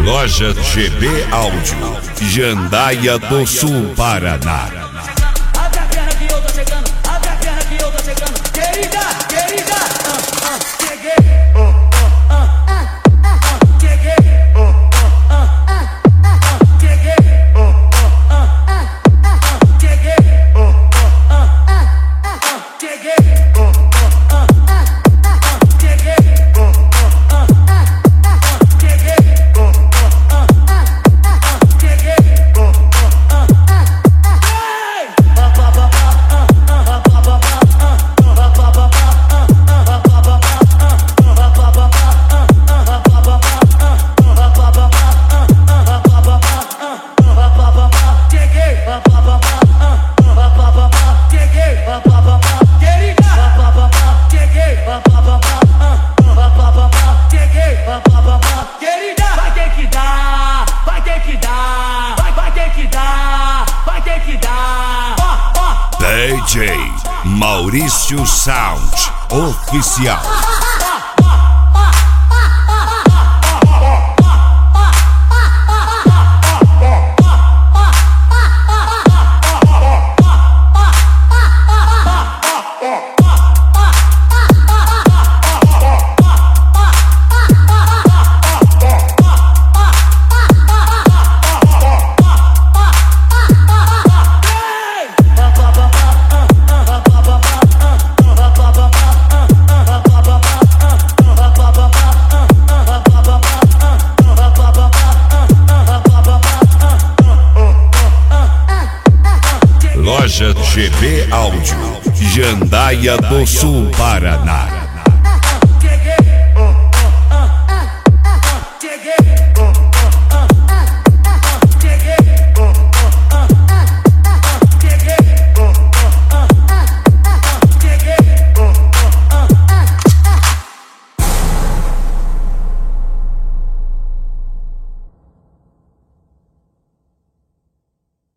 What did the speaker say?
Loja GB Áudio, Jandaia do Sul, Paraná. Abre a perna que eu tô chegando, abre a perna que eu tô chegando. Querida, querida, cheguei. Cheguei. Cheguei. Cheguei. DJ Maurício Sound Oficial. Loja GB Áudio, Jandaia do Sul, Paraná.